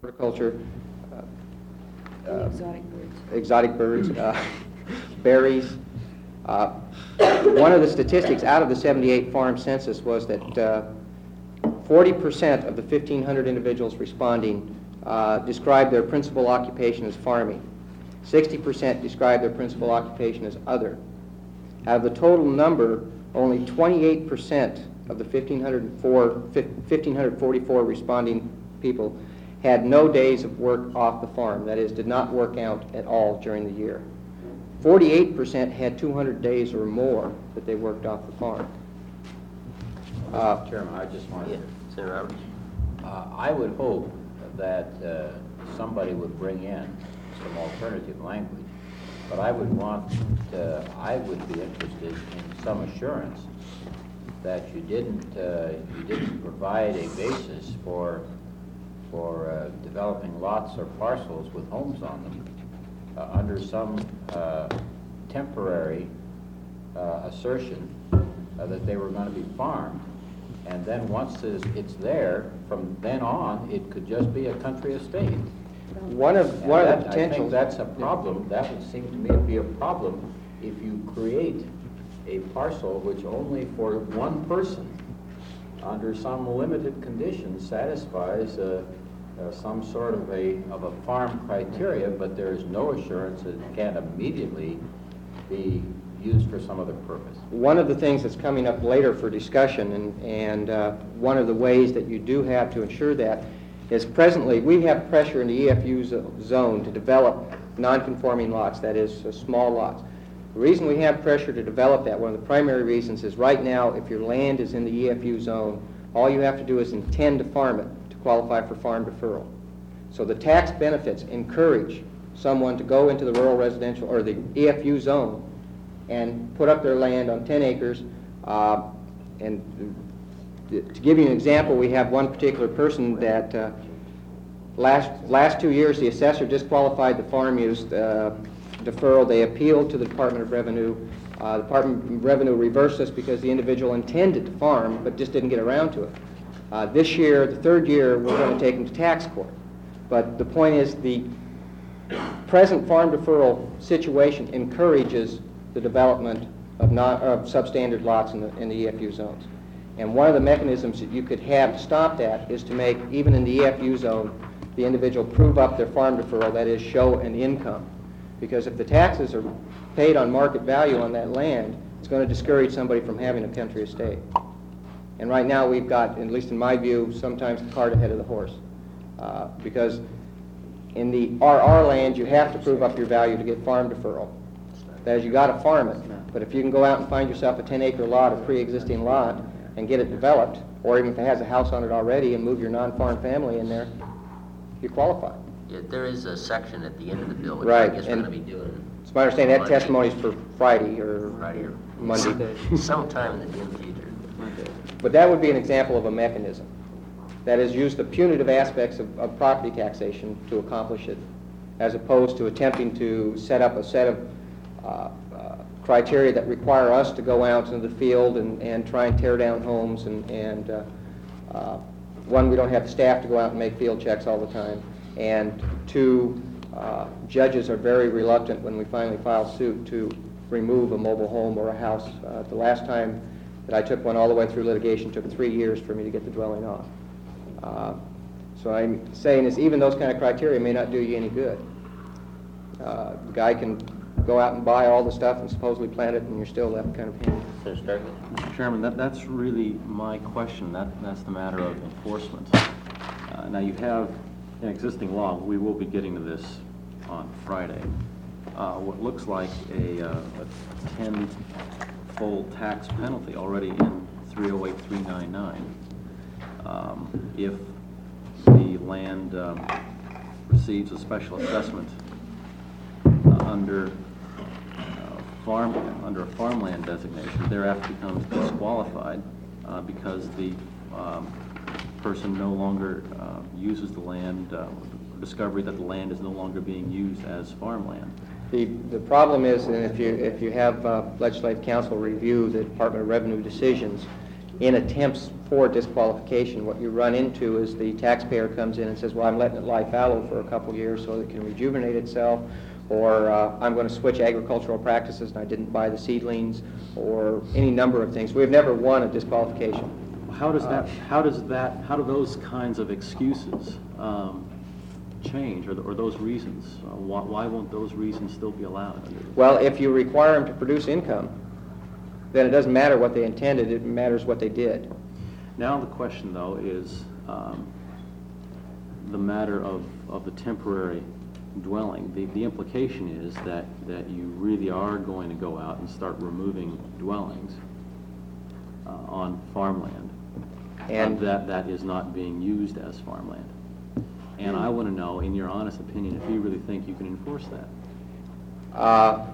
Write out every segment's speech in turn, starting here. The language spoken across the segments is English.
horticulture, Exotic birds. berries. One of the statistics out of the 78 farm census was that 40% of the 1,500 individuals responding described their principal occupation as farming. 60% described their principal occupation as other. Out of the total number, only 28% of the 1,544 responding people had no days of work off the farm, that is, did not work out at all during the year. 48% had 200 days or more that they worked off the farm. Chairman, I just wanted Senator Roberts. I would hope that somebody would bring in some alternative language, but I would be interested in some assurance that you didn't provide a basis for developing lots or parcels with homes on them under some temporary assertion that they were going to be farmed, and then once it's there, from then on, it could just be a country estate. One of the I potentials. think that's a problem. That would seem to me to be a problem if you create a parcel which only for one person, under some limited conditions, satisfies some sort of a farm criteria, but there is no assurance that it can immediately be used for some other purpose. One of the things that's coming up later for discussion, and one of the ways that you do have to ensure that, is presently we have pressure in the EFU zone to develop non-conforming lots, that is, small lots. The reason we have pressure to develop that, one of the primary reasons, is right now if your land is in the EFU zone, all you have to do is intend to farm it to qualify for farm deferral. So the tax benefits encourage someone to go into the rural residential or the EFU zone and put up their land on 10 acres. And to give you an example, we have one particular person that last 2 years the assessor disqualified the farm use deferral. They appealed to the Department of Revenue. The Department of Revenue reversed this because the individual intended to farm but just didn't get around to it. This year, the third year, we're going to take him to tax court. But the point is the present farm deferral situation encourages the development of substandard lots in the EFU zones. And one of the mechanisms that you could have to stop that is to make, even in the EFU zone, the individual prove up their farm deferral, that is, show an income. Because if the taxes are paid on market value on that land, it's going to discourage somebody from having a country estate. And right now we've got, at least in my view, sometimes the cart ahead of the horse. Because in the RR land, you have to prove up your value to get farm deferral. That is, you got to farm it. But if you can go out and find yourself a 10-acre lot, a pre-existing lot, and get it developed, or even if it has a house on it already, and move your non-farm family in there, you qualify. Yeah, there is a section at the end of the bill, which Right, I guess we're and going to be doing. It's my understanding that Monday. testimony is for Friday or Monday. Monday. Sometime in the near future. But that would be an example of a mechanism. That is, use the punitive aspects of property taxation to accomplish it, as opposed to attempting to set up a set of criteria that require us to go out into the field and try and tear down homes, and one, we don't have the staff to go out and make field checks all the time, and two, judges are very reluctant when we finally file suit to remove a mobile home or a house. The last time that I took one all the way through litigation took 3 years for me to get the dwelling off. So I'm saying is even those kind of criteria may not do you any good. The guy can go out and buy all the stuff and supposedly plant it, and you're still left kind of hanging. Senator Mr. Chairman, that's really my question. That's the matter of enforcement. Now you have an existing law. We will be getting to this on Friday. What looks like a 10-fold tax penalty already in 308399 if the land receives a special assessment under a farmland designation, thereafter becomes disqualified because the person no longer uses the land, discovery that the land is no longer being used as farmland. The problem is, and if you have legislative council review the Department of Revenue decisions, in attempts for disqualification. What you run into is the taxpayer comes in and says, well, I'm letting it lie fallow for a couple years so it can rejuvenate itself, or I'm going to switch agricultural practices and I didn't buy the seedlings, or any number of things. We've never won a disqualification. How do those kinds of excuses change, or those reasons? Why won't those reasons still be allowed? Well, if you require them to produce income, then it doesn't matter what they intended, it matters what they did. Now the question, though, is the matter of the temporary dwelling. The implication is that you really are going to go out and start removing dwellings on farmland, and that is not being used as farmland. And I want to know, in your honest opinion, if you really think you can enforce that.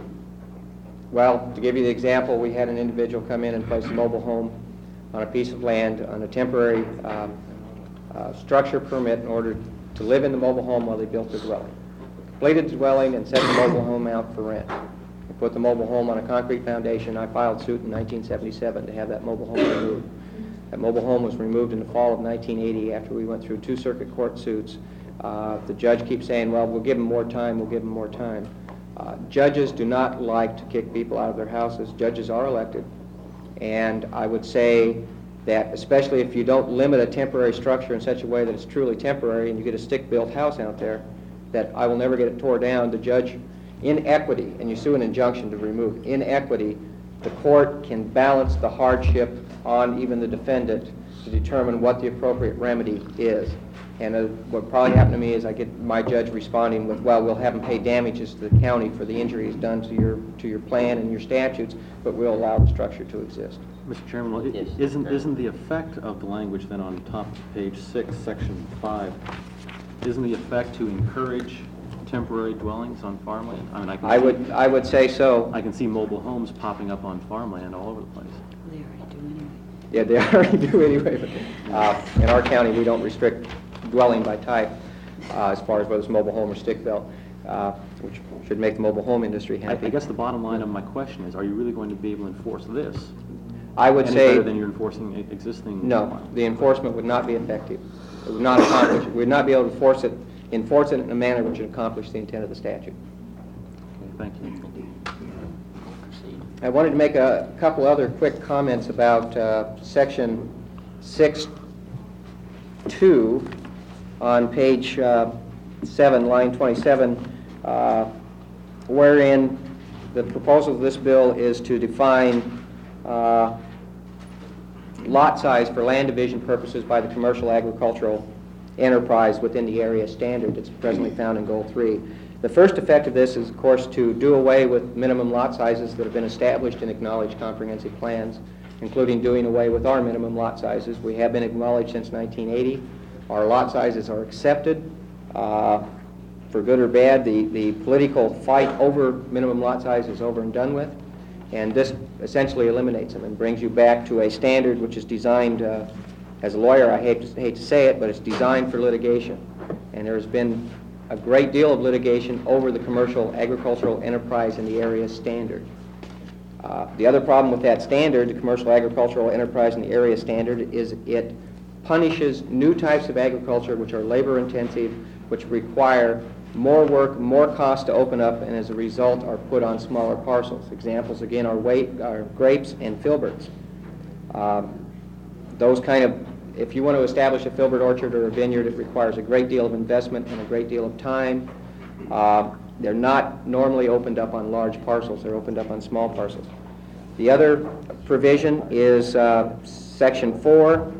Well, to give you the example, we had an individual come in and place a mobile home on a piece of land on a temporary structure permit in order to live in the mobile home while they built their dwelling. Completed the dwelling and set the mobile home out for rent. They put the mobile home on a concrete foundation. I filed suit in 1977 to have that mobile home removed. That mobile home was removed in the fall of 1980 after we went through 2 circuit court suits. The judge keeps saying, well, we'll give them more time, we'll give them more time. Judges do not like to kick people out of their houses. Judges are elected. And I would say that especially if you don't limit a temporary structure in such a way that it's truly temporary and you get a stick-built house out there, that I will never get it tore down. The judge, in equity, and you sue an injunction to remove, in equity, the court can balance the hardship on even the defendant to determine what the appropriate remedy is. And what probably happened to me is I get my judge responding with, well, we'll have them pay damages to the county for the injuries done to your plan and your statutes, but we'll allow the structure to exist. Mr. Chairman, well, Yes, isn't the effect of the language then on top of page 6, section 5, isn't the effect to encourage temporary dwellings on farmland? I mean, I would say so. I can see mobile homes popping up on farmland all over the place. They already do anyway. Yeah, they already do anyway. But, in our county, we don't restrict dwelling by type as far as whether it's mobile home or stick-built, which should make the mobile home industry happy. I guess the bottom line of my question is, are you really going to be able to enforce this? I would Any say better than you're enforcing existing? no. The enforcement would not be effective. It would not accomplish. We would not be able to enforce it in a manner which would accomplish the intent of the statute. Okay, thank you. Proceed. I wanted to make a couple other quick comments about section 6.2 on page 7, line 27, wherein the proposal of this bill is to define lot size for land division purposes by the commercial agricultural enterprise within the area standard that's presently found in Goal 3. The first effect of this is, of course, to do away with minimum lot sizes that have been established in acknowledged comprehensive plans, including doing away with our minimum lot sizes. We have been acknowledged since 1980. Our lot sizes are accepted. For good or bad, the political fight over minimum lot size is over and done with, and this essentially eliminates them and brings you back to a standard which is designed, as a lawyer, I hate to say it, but it's designed for litigation. And there's been a great deal of litigation over the commercial agricultural enterprise in the area standard. The other problem with that standard, the commercial agricultural enterprise in the area standard, is it punishes new types of agriculture which are labor intensive, which require more work, more cost to open up, and as a result are put on smaller parcels. Examples, again, are grapes and filberts. Those kind of, if you want to establish a filbert orchard or a vineyard, it requires a great deal of investment and a great deal of time. They're not normally opened up on large parcels. They're opened up on small parcels. The other provision is Section 4,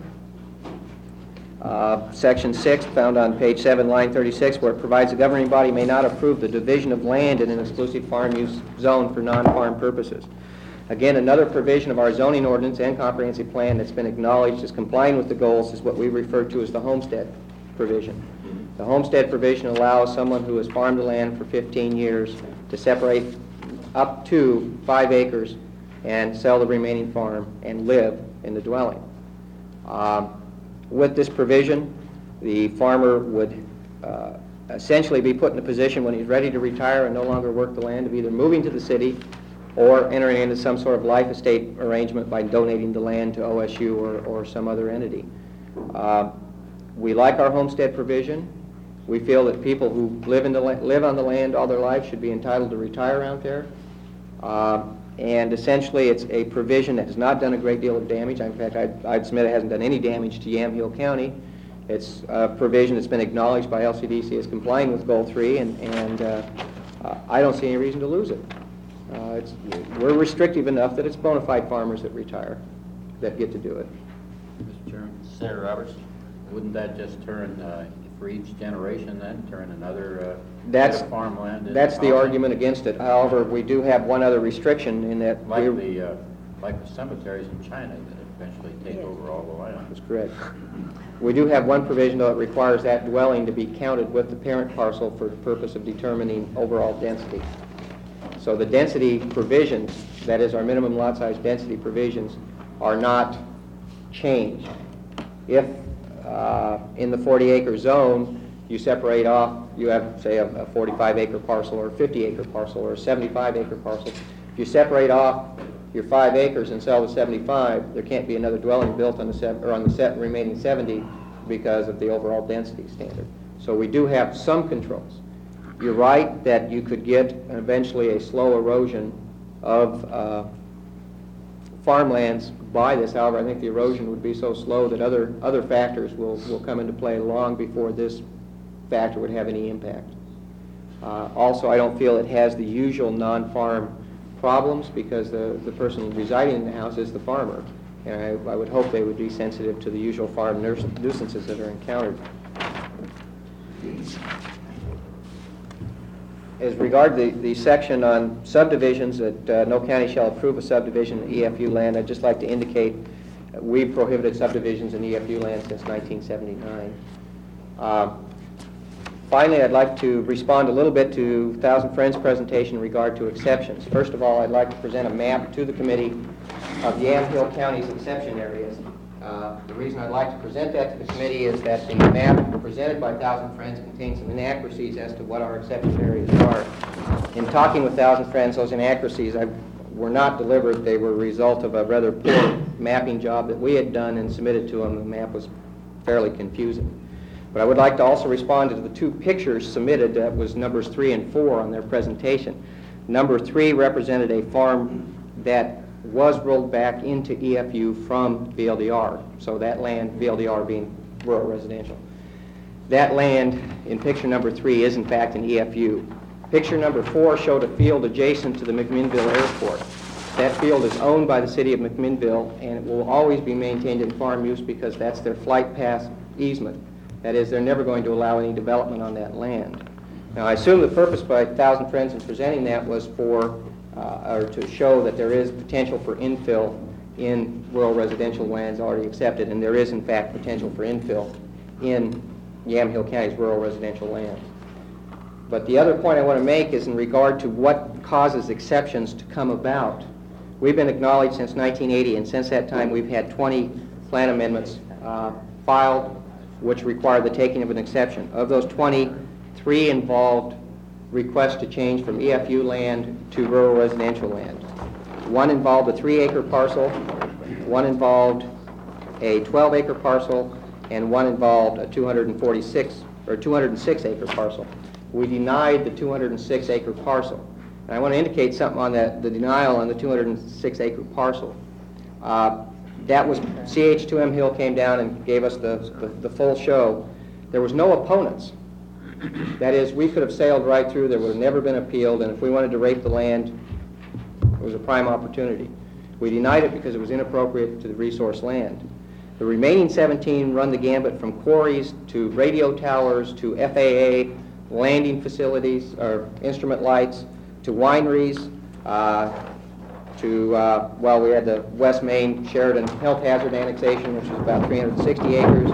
Section 6, found on page 7, line 36, where it provides the governing body may not approve the division of land in an exclusive farm use zone for non-farm purposes. Again, another provision of our zoning ordinance and comprehensive plan that's been acknowledged as complying with the goals is what we refer to as the homestead provision. The homestead provision allows someone who has farmed the land for 15 years to separate up to 5 acres and sell the remaining farm and live in the dwelling. With this provision, the farmer would essentially be put in a position when he's ready to retire and no longer work the land of either moving to the city or entering into some sort of life estate arrangement by donating the land to OSU or some other entity. We like our homestead provision. We feel that people who live on the land all their life should be entitled to retire out there. And essentially, it's a provision that has not done a great deal of damage. In fact, I'd submit it hasn't done any damage to Yamhill County. It's a provision that's been acknowledged by LCDC as complying with Goal 3, and I don't see any reason to lose it. We're restrictive enough that it's bona fide farmers that retire that get to do it. Mr. Chairman? Senator Roberts? Wouldn't that just turn, for each generation then, turn another That's bit of farmland into That's the housing? argument against it. However, we do have one other restriction in that Like the cemeteries in China that eventually take over all the land. That's correct. We do have one provision, though, that requires that dwelling to be counted with the parent parcel for the purpose of determining overall density. So the density provisions, that is our minimum lot size density provisions, are not changed. If in the 40-acre zone you separate off, you have, say, a 45-acre parcel or a 50-acre parcel or a 75-acre parcel. If you separate off your 5 acres and sell the 75, there can't be another dwelling built on the remaining 70 because of the overall density standard. So we do have some controls. You're right that you could get eventually a slow erosion of farmlands by this. However, I think the erosion would be so slow that other factors will come into play long before this factor would have any impact. Also, I don't feel it has the usual non-farm problems because the person residing in the house is the farmer. And I would hope they would be sensitive to the usual farm nuisances that are encountered. As regard the section on subdivisions, that no county shall approve a subdivision in EFU land, I'd just like to indicate we've prohibited subdivisions in EFU land since 1979. Finally, I'd like to respond a little bit to Thousand Friends' presentation in regard to exceptions. First of all, I'd like to present a map to the committee of Yamhill County's exception areas. The reason I'd like to present that to the committee is that the map presented by Thousand Friends contains some inaccuracies as to what our exception areas are. In talking with Thousand Friends, those inaccuracies were not delivered. They were a result of a rather poor mapping job that we had done and submitted to them. The map was fairly confusing. But I would like to also respond to the two pictures submitted. That was numbers 3 and 4 on their presentation. Number 3 represented a farm that was rolled back into EFU from VLDR. So that land, VLDR being rural residential. That land in picture number 3 is in fact an EFU. Picture number 4 showed a field adjacent to the McMinnville Airport. That field is owned by the city of McMinnville, and it will always be maintained in farm use because that's their flight path easement. That is, they're never going to allow any development on that land. Now, I assume the purpose by Thousand Friends in presenting that was or to show that there is potential for infill in rural residential lands already accepted, and there is, in fact, potential for infill in Yamhill County's rural residential lands. But the other point I want to make is in regard to what causes exceptions to come about. We've been acknowledged since 1980, and since that time we've had 20 plan amendments filed which require the taking of an exception. Of those 20, 3 involved requests to change from EFU land to rural residential land. 1 involved a 3-acre parcel, 1 involved a 12-acre parcel, and 1 involved a 206-acre parcel. We denied the 206-acre parcel. And I want to indicate something on the denial on the 206-acre parcel. That was, CH2M Hill came down and gave us the full show. There was no opponents. That is, we could have sailed right through, there would have never been appealed, and if we wanted to rape the land, it was a prime opportunity. We denied it because it was inappropriate to the resource land. The remaining 17 run the gambit from quarries to radio towers to FAA landing facilities or instrument lights to wineries, well, we had the West Main Sheridan Health Hazard Annexation, which was about 360 acres.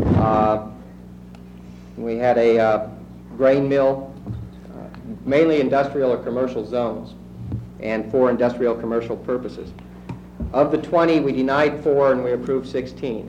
We had a grain mill, mainly industrial or commercial zones, and for industrial commercial purposes. Of the 20, we denied 4 and we approved 16.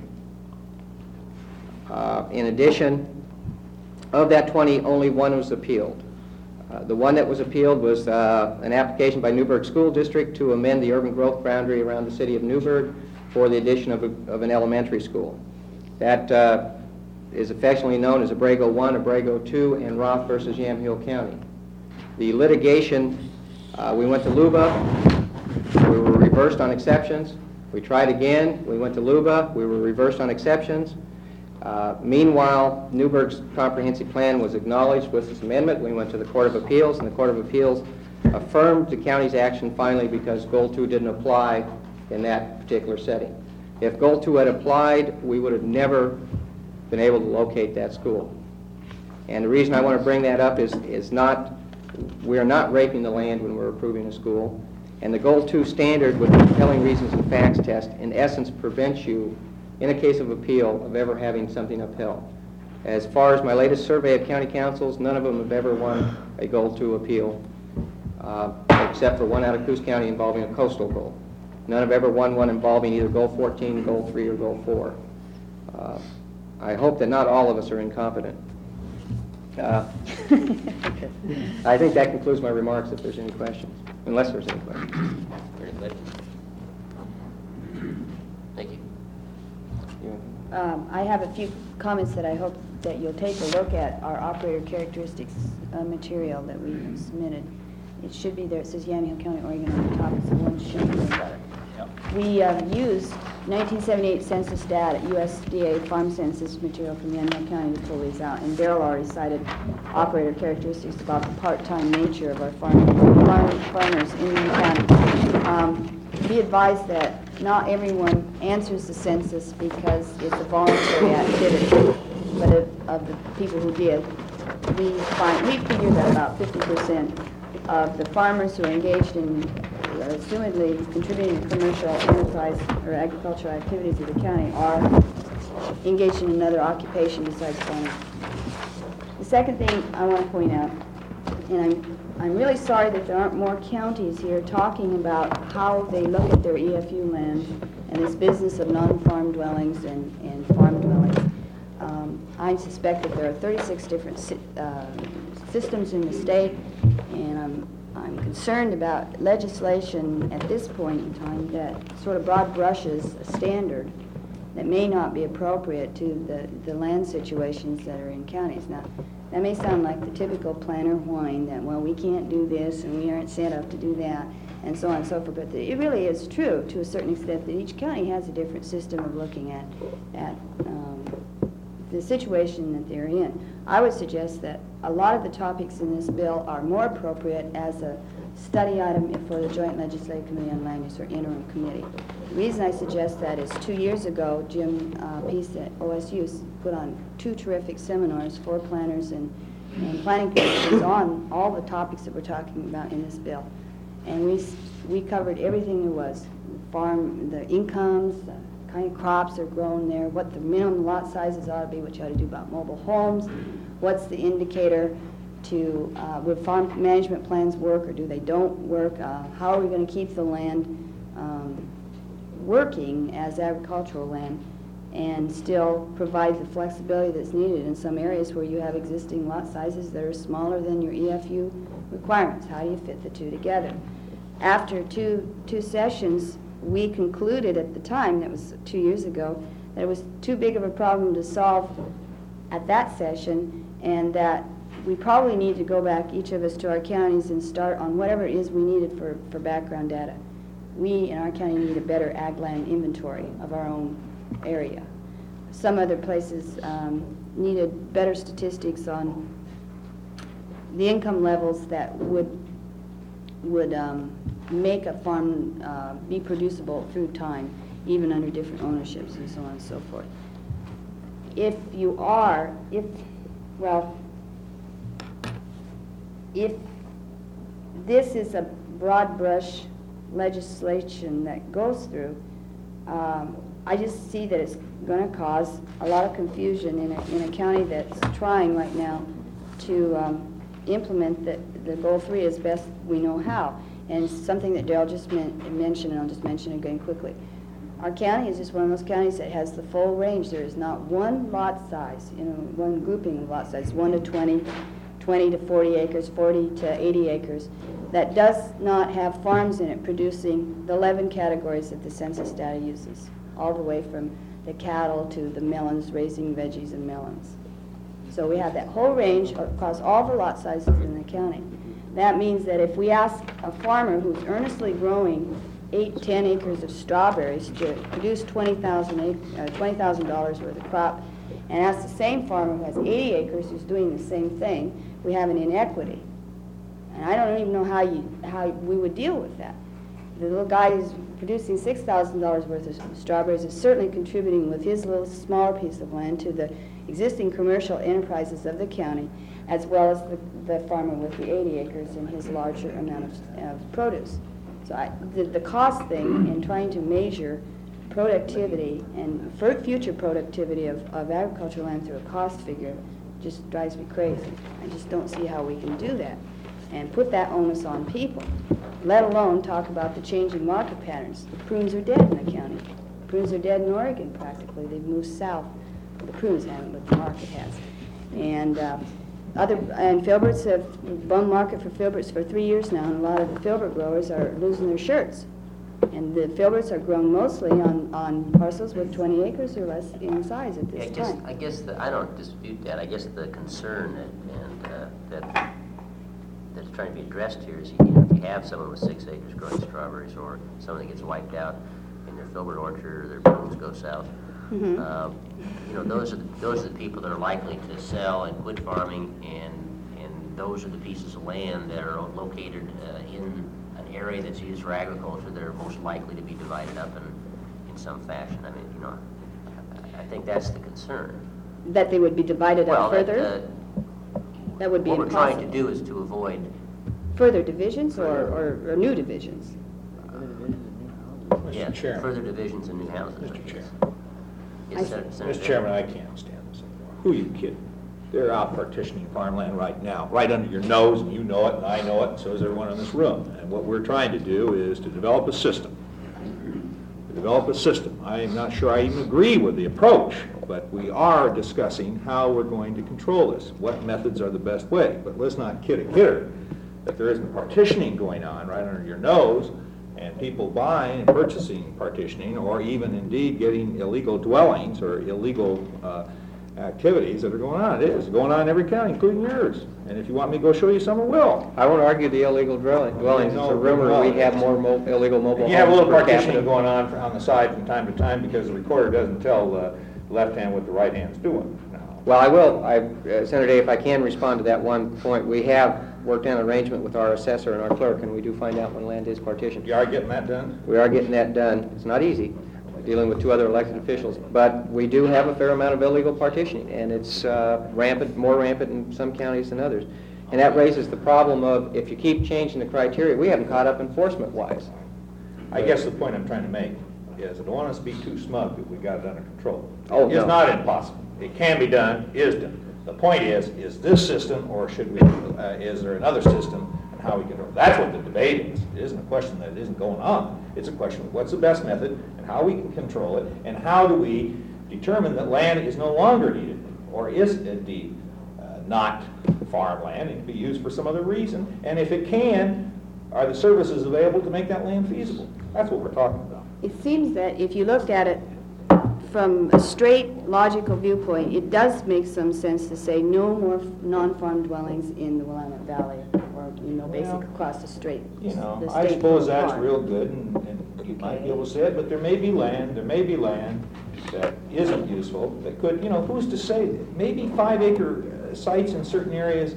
In addition, of that 20, only 1 was appealed. The one that was appealed was an application by Newburgh School District to amend the urban growth boundary around the city of Newburgh for the addition of an elementary school. That is affectionately known as Abrego 1, Abrego 2, and Roth versus Yamhill County. The litigation, we went to Luba, we were reversed on exceptions. We tried again, we went to Luba, we were reversed on exceptions. Meanwhile, Newburgh's comprehensive plan was acknowledged with this amendment. We went to the Court of Appeals, and the Court of Appeals affirmed the county's action finally because Goal 2 didn't apply in that particular setting. If Goal 2 had applied, we would have never been able to locate that school. And the reason I want to bring that up is not, we are not raping the land when we're approving a school. And the Goal 2 standard with the compelling reasons and facts test, in essence, prevents you, in a case of appeal, of ever having something upheld. As far as my latest survey of county councils, none of them have ever won a Goal 2 appeal, except for one out of Coos County involving a coastal goal. None have ever won one involving either Goal 14, Goal 3, or Goal 4. I hope that not all of us are incompetent. I think that concludes my remarks if there's any questions, unless there's any questions. Very good. Thank you. I have a few comments that I hope that you'll take a look at our operator characteristics material that we submitted. It should be there. It says Yamhill County, Oregon on the top. It's the one should be better. We used 1978 census data, USDA farm census material from Yamhill County to pull these out. And Darrell already cited operator characteristics about the part-time nature of our farmers in the county. Be advised that not everyone answers the census because it's a voluntary activity, but of the people who did, we figure that about 50% of the farmers who are engaged in assumedly contributing to commercial enterprise or agricultural activities of the county are engaged in another occupation besides farming. The second thing I want to point out, and I'm really sorry that there aren't more counties here talking about how they look at their EFU land and this business of non-farm dwellings and farm dwellings. I suspect that there are 36 different systems in the state, and I'm concerned about legislation at this point in time that sort of broad brushes a standard that may not be appropriate to the land situations that are in counties. Now, that may sound like the typical planner whine that, well, we can't do this and we aren't set up to do that, and so on and so forth, but it really is true to a certain extent that each county has a different system of looking at the situation that they're in. I would suggest that a lot of the topics in this bill are more appropriate as a study item for the Joint Legislative Committee on Land Use or interim committee. The reason I suggest that is 2 years ago, Jim Peace at OSU put on 2 terrific seminars for planners and planning commissions on all the topics that we're talking about in this bill. And we covered everything there was, the incomes, the kind of crops are grown there, what the minimum lot sizes ought to be, what you ought to do about mobile homes, what's the indicator to, would farm management plans work or do they don't work, how are we going to keep the land working as agricultural land and still provide the flexibility that's needed in some areas where you have existing lot sizes that are smaller than your EFU requirements. How do you fit the two together? After two sessions, we concluded at the time, that was 2 years ago, that it was too big of a problem to solve at that session, and that we probably need to go back, each of us, to our counties and start on whatever it is we needed for background data. We in our county need a better ag land inventory of our own area. Some other places needed better statistics on the income levels that would make a farm be producible through time, even under different ownerships and so on and so forth. If this is a broad brush legislation that goes through, I just see that it's going to cause a lot of confusion in a county that's trying right now to implement the Goal 3 as best we know how. And it's something that Darrell just mentioned, and I'll just mention it again quickly. Our county is just one of those counties that has the full range. There is not one lot size, one grouping of lot size, 1 to 20, 20 to 40 acres, 40 to 80 acres, that does not have farms in it producing the 11 categories that the census data uses, all the way from the cattle to the melons, raising veggies and melons. So we have that whole range across all the lot sizes in the county. That means that if we ask a farmer who's earnestly growing 8, 10 acres of strawberries to produce $20,000 worth of crop, and ask the same farmer who has 80 acres who's doing the same thing, we have an inequity. And I don't even know how we would deal with that. The little guy who's producing $6,000 worth of strawberries is certainly contributing with his little smaller piece of land to the existing commercial enterprises of the county, as well as the farmer with the 80 acres and his larger amount of produce. So the cost thing in trying to measure productivity and future productivity of agricultural land through a cost figure just drives me crazy. I just don't see how we can do that and put that onus on people, let alone talk about the changing market patterns. The prunes are dead in the county. Prunes are dead in Oregon practically. They've moved south. The prunes haven't, but the market has. And filberts have bum market for filberts for 3 years now, and a lot of the filbert growers are losing their shirts. And the filberts are grown mostly on parcels with 20 acres or less in size at this time. I guess I don't dispute that. I guess the concern that's trying to be addressed here is, if you have someone with 6 acres growing strawberries, or someone that gets wiped out in their filbert orchard, or their prunes go south, those are the people that are likely to sell and quit farming, and those are the pieces of land that are located in an area that's used for agriculture that are most likely to be divided up in some fashion. I mean, I think that's the concern. That they would be divided up further? That would be what impossible. What we're trying to do is to avoid further divisions or new divisions? Yeah, Chairman. further divisions and new houses. Mr. Chairman. Yes, Senator. Mr. Chairman, I can't stand this anymore. Who are you kidding? They're out partitioning farmland right now, right under your nose, and you know it, and I know it, and so does everyone in this room. And what we're trying to do is to develop a system. I'm not sure I even agree with the approach, but we are discussing how we're going to control this, what methods are the best way. But let's not kid a kidder that there isn't partitioning going on right under your nose, and people buying and purchasing partitioning, or even indeed getting illegal dwellings or illegal activities that are going on. It is going on in every county, including yours. And if you want me to go show you some, I will. I won't argue the illegal dwellings. It's a rumor we have more illegal mobile homes. You have a little per partitioning capita. going on the side from time to time because the recorder doesn't tell the left hand what the right hand's doing. Well, I will. Senator Day, if I can respond to that one point, we have worked out an arrangement with our assessor and our clerk, and we do find out when land is partitioned. You are getting that done? We are getting that done. It's not easy, dealing with 2 other elected officials, but we do have a fair amount of illegal partitioning, and it's more rampant in some counties than others. And that raises the problem of, if you keep changing the criteria, we haven't caught up enforcement-wise. I guess the point I'm trying to make is I don't want us to be too smug that we got it under control. Oh, no. It's not impossible. It can be done, is done. The point is this system, or should we, is there another system, and how we can, that's what the debate is. It isn't a question that it isn't going on. It's a question of what's the best method, and how we can control it, and how do we determine that land is no longer needed, or is indeed not farmland and can be used for some other reason, and if it can, are the services available to make that land feasible? That's what we're talking about. It seems that if you looked at it from a straight logical viewpoint, it does make some sense to say no more non-farm dwellings in the Willamette Valley, or basically across the strait. I suppose that's real good, and you might be able to say it, but there may be land that isn't useful, that could, who's to say that? Maybe 5-acre sites in certain areas,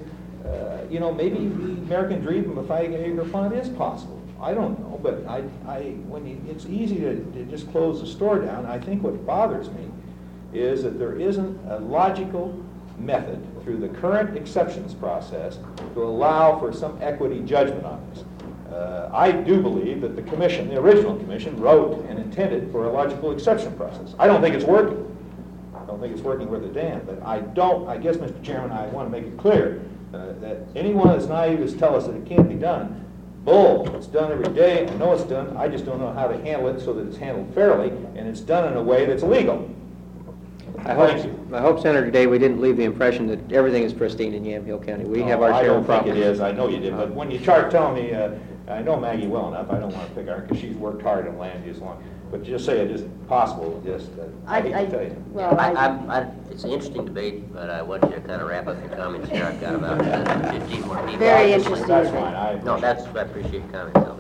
maybe the American dream of a 5-acre pond is possible. I don't know, but it's easy to just close the store down. I think what bothers me is that there isn't a logical method through the current exceptions process to allow for some equity judgment on this. I do believe that the original commission, wrote and intended for a logical exception process. I don't think it's working. I don't think it's working worth a damn, but I guess, Mr. Chairman, I want to make it clear that anyone that's naive is tell us that it can't be done. Bull. It's done every day. I know it's done. I just don't know how to handle it so that it's handled fairly, and it's done in a way that's legal. Thank you. I hope, Senator, today we didn't leave the impression that everything is pristine in Yamhill County. We have our I share don't of think problems. it is, I know you did, but when you start telling me, I know Maggie well enough, I don't want to pick on her, because she's worked hard in land use long, but just say it isn't possible, just, I hate to tell you. Well, It's an interesting debate, but I want you to kind of wrap up your comments here. I've got about 15 more people. Very That's interesting That's debate. fine, No, I appreciate your comments, Elvis.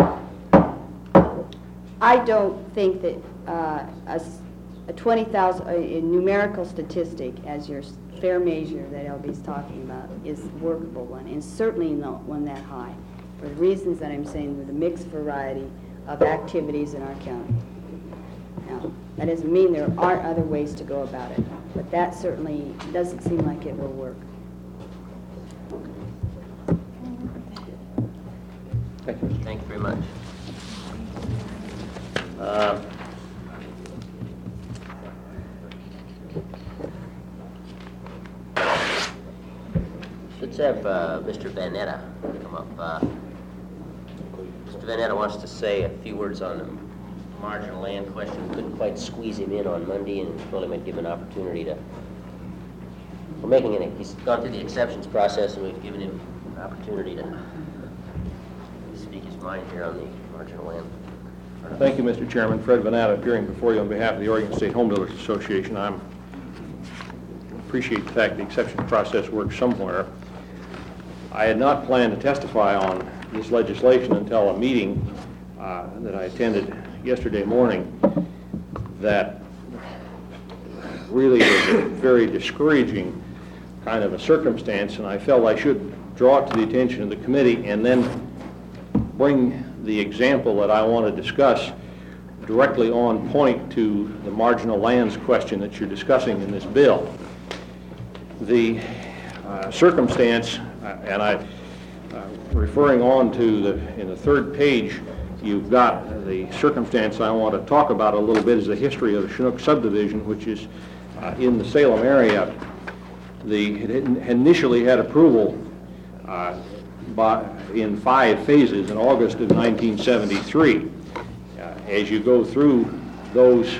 I don't think that a 20,000, a numerical statistic as your fair measure that LB's talking about is a workable one, and certainly not one that high, for the reasons that I'm saying, with the mixed variety of activities in our county. Now, that doesn't mean there aren't other ways to go about it, but that certainly doesn't seem like it will work. Thank you. Thank you very much. Let's have Mr. Vanetta come up. Mr. Vanetta wants to say a few words on the marginal land question. Couldn't quite squeeze him in on Monday, and told him I'd give him an opportunity to. We're making it. He's gone through the exceptions process, and we've given him an opportunity to speak his mind here on the marginal land. Thank you, Mr. Chairman. Fred Vanetta, appearing before you on behalf of the Oregon State Home Builders Association. I appreciate the fact the exception process works somewhere. I had not planned to testify on this legislation until a meeting that I attended yesterday morning that really was a very discouraging kind of a circumstance, and I felt I should draw it to the attention of the committee and then bring the example that I want to discuss directly on point to the marginal lands question that you're discussing in this bill. The circumstance, and I, referring on to in the third page, you've got the circumstance I want to talk about a little bit is the history of the Chinook subdivision, which is in the Salem area. It initially had approval in 5 phases in August of 1973. As you go through those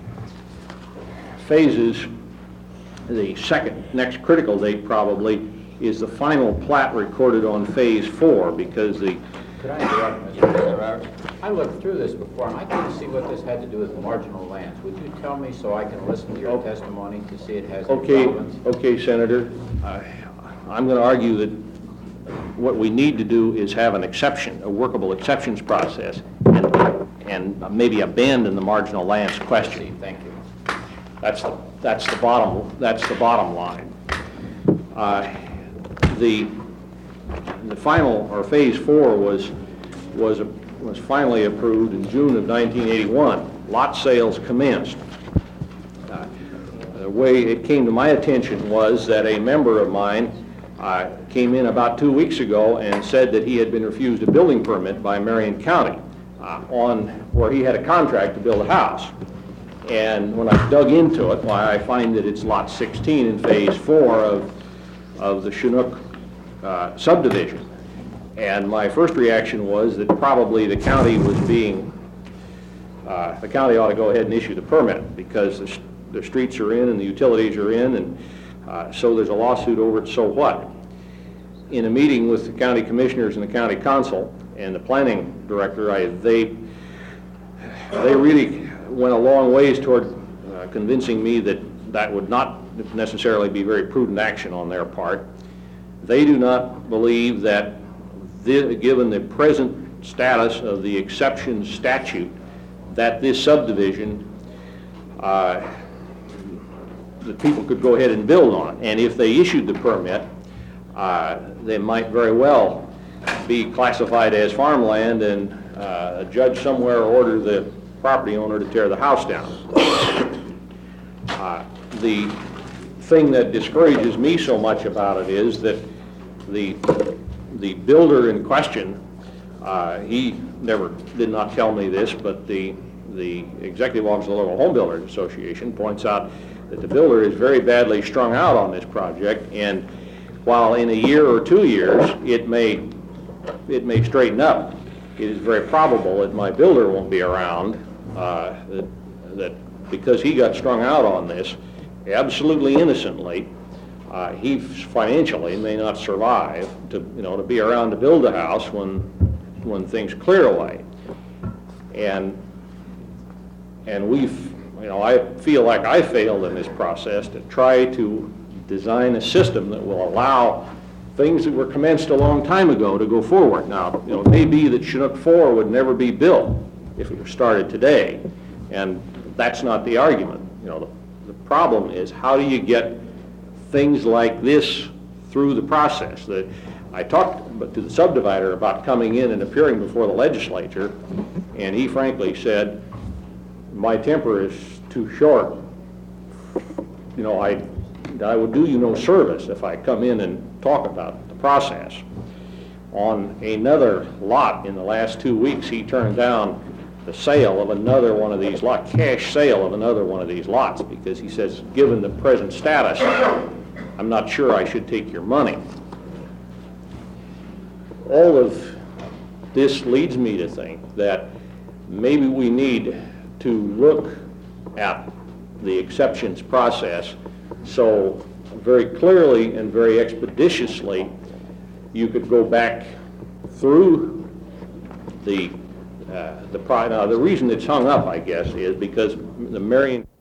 phases, the next critical date probably is the final plat recorded on phase 4, because the... Could I interrupt, Mr. Taylor? I looked through this before, and I couldn't see what this had to do with marginal lands. Would you tell me so I can listen to your testimony to see it has any relevance? Okay, Senator. I'm going to argue that what we need to do is have an exception, a workable exceptions process, and maybe abandon the marginal lands question. Thank you. That's the bottom line. The final, or phase 4 was finally approved in June of 1981. Lot sales commenced. The way it came to my attention was that a member of mine came in about 2 weeks ago and said that he had been refused a building permit by Marion County on where he had a contract to build a house. And when I dug into it, I find that it's lot 16 in phase 4 of the Chinook subdivision. And my first reaction was that probably the county was the county ought to go ahead and issue the permit, because the streets are in and the utilities are in, and so there's a lawsuit over it, so what? In a meeting with the county commissioners and the county council and the planning director, they really went a long ways toward convincing me that that would not necessarily be very prudent action on their part. They do not believe that, given the present status of the exception statute, that this subdivision, that people could go ahead and build on it. And if they issued the permit, they might very well be classified as farmland, and a judge somewhere order the property owner to tear the house down. The thing that discourages me so much about it is that the builder in question, he did not tell me this, but the executive officer of the local home builders association points out that the builder is very badly strung out on this project, and while in a year or 2 years it may straighten up, it is very probable that my builder won't be around, that because he got strung out on this, absolutely innocently, he financially may not survive to be around to build a house when things clear away. And I feel like I failed in this process to try to design a system that will allow things that were commenced a long time ago to go forward. Now, it may be that Chinook 4 would never be built if it were started today, and that's not the argument. The problem is, how do you get things like this through the process? I talked to the subdivider about coming in and appearing before the legislature, and he frankly said, my temper is too short. I would do you no service if I come in and talk about the process. On another lot in the last 2 weeks, he turned down the sale of another one of these lots, cash sale of another one of these lots, because he says, given the present status, I'm not sure I should take your money. All of this leads me to think that maybe we need to look at the exceptions process so very clearly and very expeditiously you could go back through the reason it's hung up, I guess, is because the Marion